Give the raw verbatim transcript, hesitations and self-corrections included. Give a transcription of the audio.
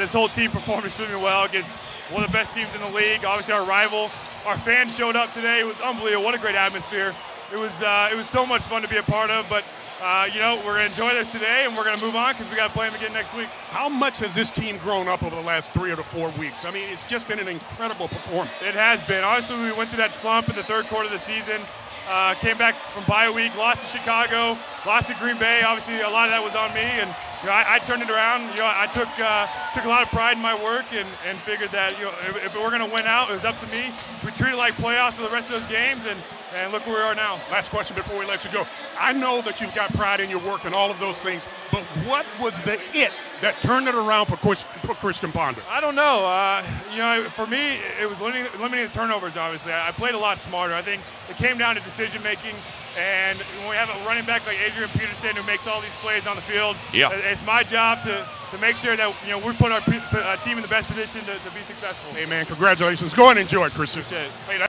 this whole team performed extremely well against one of the best teams in the league. Obviously, our rival. Our fans showed up today. It was unbelievable. What a great atmosphere. It was uh, it was so much fun to be a part of. But uh, you know, we're going to enjoy this today, and we're going to move on because we got to play them again next week. How much has this team grown up over the last three or four weeks? I mean, it's just been an incredible performance. It has been. Honestly, we went through that slump in the third quarter of the season. Uh, came back from bye week, lost to Chicago, lost to Green Bay. Obviously, a lot of that was on me, and you know, I, I turned it around. You know, I took uh, took a lot of pride in my work, and, and figured that you know, if, if we're going to win out, it was up to me. We treated it like playoffs for the rest of those games, and, and look where we are now. Last question before we let you go. I know that you've got pride in your work and all of those things, but what was the it that turned it around for, Chris, for Christian Ponder? I don't know. Uh, you know, for me, it was limiting, limiting the turnovers, obviously. I, I played a lot smarter. I think it came down to decision-making. And when we have a running back like Adrian Peterson who makes all these plays on the field, yeah. it's my job to, to make sure that you know we put our uh, team in the best position to, to be successful. Hey, man, congratulations. Go and enjoy it, Christian. Appreciate it. Hey,